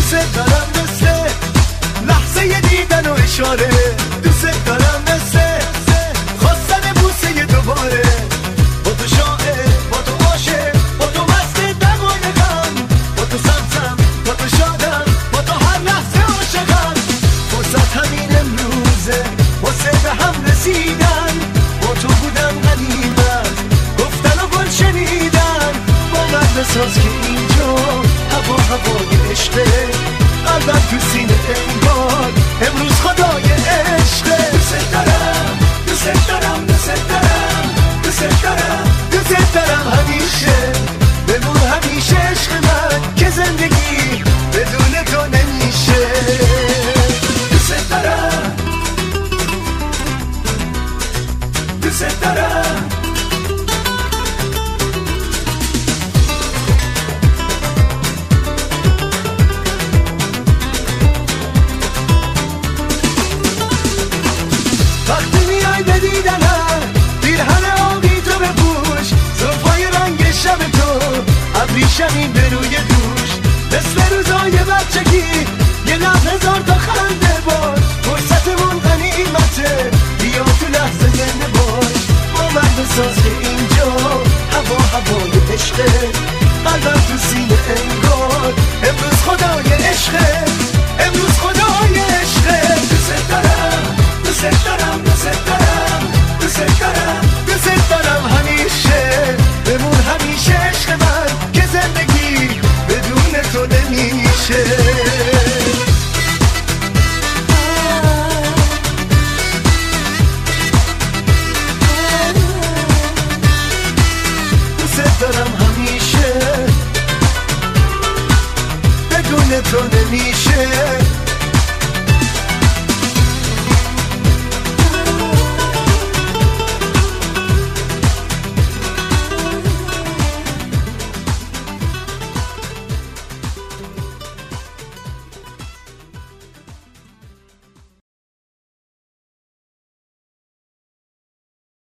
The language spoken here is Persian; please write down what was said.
دوست دارم مثل لحظه دیدن و اشاره، دوست دارم مثل خواستن بوسه دوباره، با تو شاعر، با تو عاشق، با تو مست دقای غم، با تو سمتم، با تو شادم، با تو هر لحظه عاشقم. فرصت همین امروزه واسه به هم رسیدن، با تو بودم غنیمت گفتن و گل شنیدن. باور بساز که اینجا هوای عشقه، قلبم تو سینه انگار امروز خدای عشقه. دوست دارم دوست دارم دوست دارم دوست دارم دوست دارم همیشه، بمون همیشه عشق من که زندگی بدون تو نمیشه. دوست دارم دوست دارم وقتی میای بدیدنم پیرهن آبی تو بپوش، زلفای رنگ شب تو ابریشمی به روی دوش، مثل روزای بچگی یه لب هزار تا خنده باش. فرصتمون غنیمته بیا تو لحظه زنده باش. باور بساز که اینجا هوای عشقه، قلبم تو سینه انگار امروز خدای عشقه، امروز خدای عشقه. دوست دارم دوست دارم دوست دارم دوست دارم دوست دارم همیشه، بمون همیشه عشق من که زندگی بدون تو نمیشه. دوست دارم همیشه بدون تو نمیشه.